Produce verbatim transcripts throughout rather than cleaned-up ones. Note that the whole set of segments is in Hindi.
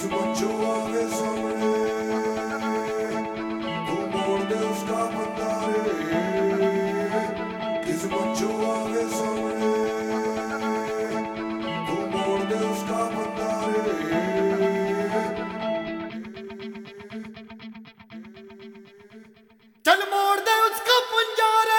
किस्मत जो आवे सामने तू मोड़ दे उसका बंदा रे। किस्मत जो आवे सामने तू मोड़ दे उसका बंदा रे। चल मोड़ दे उसका पंजा रे।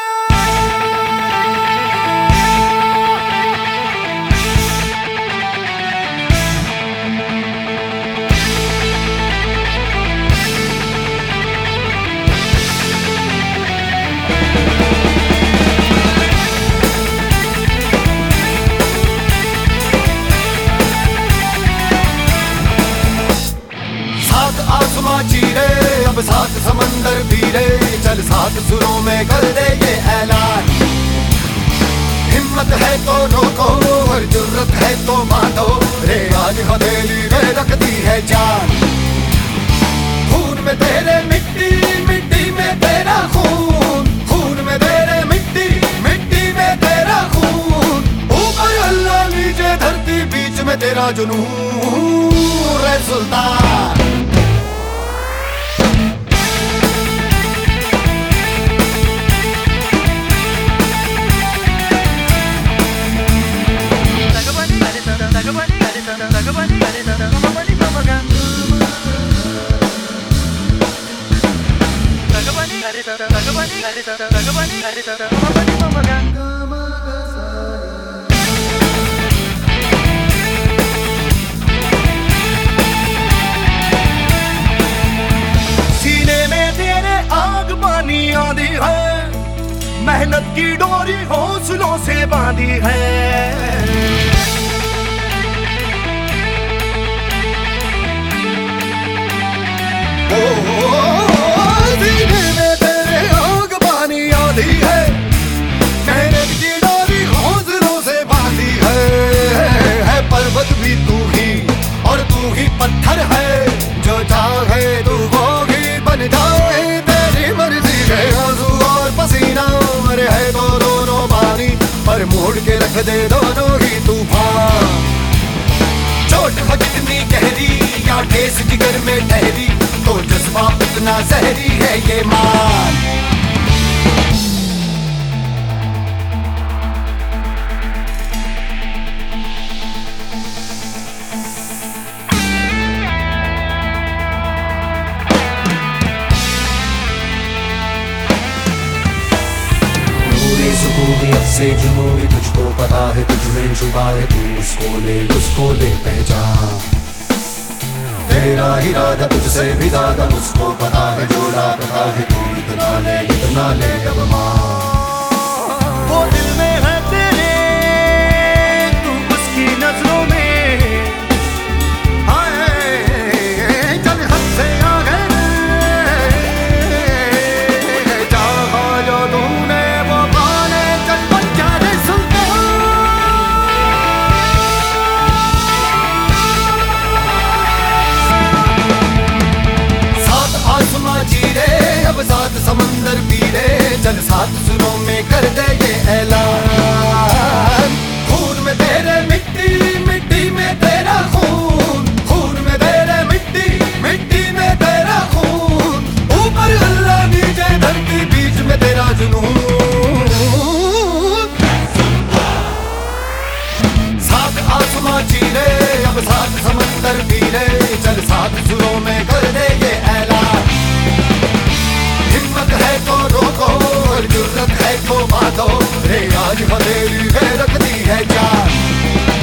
आसमां चीरे अब सात समंदर पीरे, चल सात सुरों में कर दे ये ऐलान। हिम्मत है तो रोको और जुर्रत है तो बांधो रे, आज हथेली में रख दी है जान। खून में तेरे मिट्टी मिट्टी में तेरा खून, खून में तेरे मिट्टी मिट्टी में तेरा खून। ऊपर अल्लाह नीचे धरती बीच में तेरा जुनून रे सुल्तान। सीने में तेरे आग पानी आंधी है, मेहनत की डोरी हौसलों से बांधी है। सीने में तेरे आग पानी आंधी है, मेहनत की डोरी हौसलों से बांधी है। है पर्वत भी तू ही और तू ही पत्थर है, जो चाहे तू वो ही बन जाए तेरी मर्जी है। आंसू और पसीना मरे है तो दोनों पानी, पर मोड़ के रख दे दोनों ही तूफान। चोट हो जितनी गहरी या ठेस जिगर में ठहरी, तो जज्बा उतना जहरी है ये मान। सुकूनी से जुनूनी तुझको पता है, तुझ में छुपा है, तू उसको ले उसको ले पहचान। तेरा इरादा तुझसे भी ज्यादा उसको पता है, जो लापता है तू इतना ले इतना ले अब मान। वो दिल में है तेरे तू उसकी नजरों में, चल हद से आगे चाहा जो तूने वो पाने, चल बच्चा रे सुल्तान। सात आसमां चीरे अब सात समंदर पीरे, चल सात सुरों में कर दे ये ऐलान। खून में तेरे मिट्टी मिट्टी में तेरा खून, खून में तेरे मिट्टी मिट्टी में तेरा खून। ऊपर अल्लाह नीचे धरती बीच में तेरा जुनून। सात आसमां चीरे अब सात समंदर पीरे, चल सात सुरों में कर दे ये ऐलान। हिम्मत है तो रोको और जुर्रत है तो बांधो रे, आज हथेली में रख दी है जान।